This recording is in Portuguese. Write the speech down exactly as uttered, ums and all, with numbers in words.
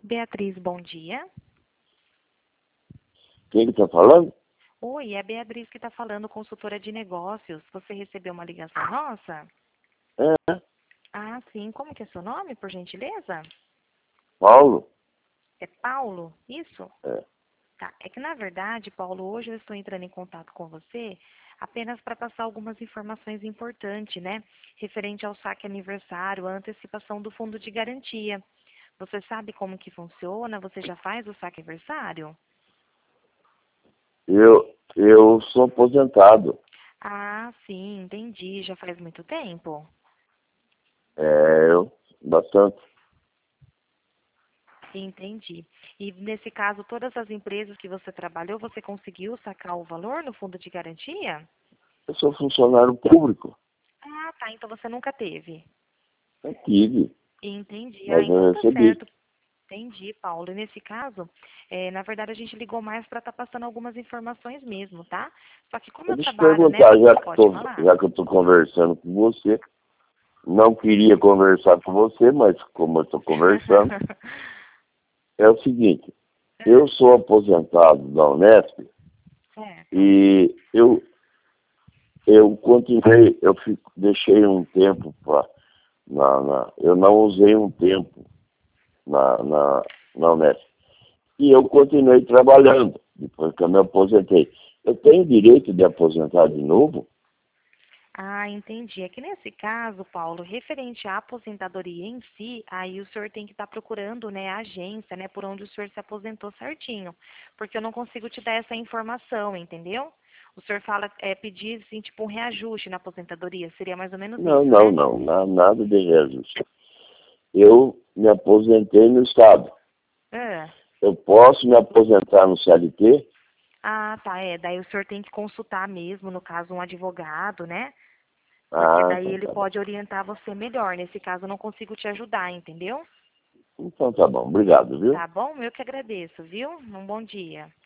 Beatriz, bom dia. Quem que tá falando? Oi, é a Beatriz que está falando, consultora de negócios. Você recebeu uma ligação nossa? É, Ah, sim. Como que é seu nome, por gentileza? Paulo. É Paulo? Isso? É. Tá. É que, na verdade, Paulo, hoje eu estou entrando em contato com você apenas para passar algumas informações importantes, né? Referente ao saque aniversário, a antecipação do fundo de garantia. Você sabe como que funciona? Você já faz o saque aniversário? Eu, eu sou aposentado. Ah, sim, entendi. Já faz muito tempo? É, eu, bastante. Entendi. E nesse caso, todas as empresas que você trabalhou, você conseguiu sacar o valor no fundo de garantia? Eu sou funcionário público. Ah, tá. Então você nunca teve. Eu tive, Entendi. Ah, mas então eu tá recebi. certo. Entendi, Paulo. E nesse caso, eh, na verdade, a gente ligou mais para estar passando algumas informações mesmo, tá? Só que como eu Deixa eu trabalho, né? perguntar, já que, Pode tô, falar? já que eu estou conversando com você, não queria conversar com você, mas como eu estou conversando, é o seguinte, eu sou aposentado da Unesp Certo. e eu, eu continuei, eu fico, deixei um tempo para. Na, na, eu não usei um tempo na, na, na Unesp. E eu continuei trabalhando, depois que eu me aposentei. Eu tenho direito de aposentar de novo? Ah, entendi. É que nesse caso, Paulo, referente à aposentadoria em si, aí o senhor tem que estar procurando, né, a agência, né, por onde o senhor se aposentou certinho, porque eu não consigo te dar essa informação, entendeu? O senhor fala, é, pedir, assim, tipo, um reajuste na aposentadoria, seria mais ou menos Não, isso, não, né? não, na- nada de reajuste. Eu me aposentei no Estado. Ah, Eu posso me aposentar no C L T? ah, tá, é, daí o senhor tem que consultar mesmo, no caso, um advogado, né? Porque Ah, daí então ele tá bom. pode orientar você melhor. Nesse caso, eu não consigo te ajudar, entendeu? Então tá bom, obrigado, viu? Tá bom? Eu que agradeço, viu? Um bom dia.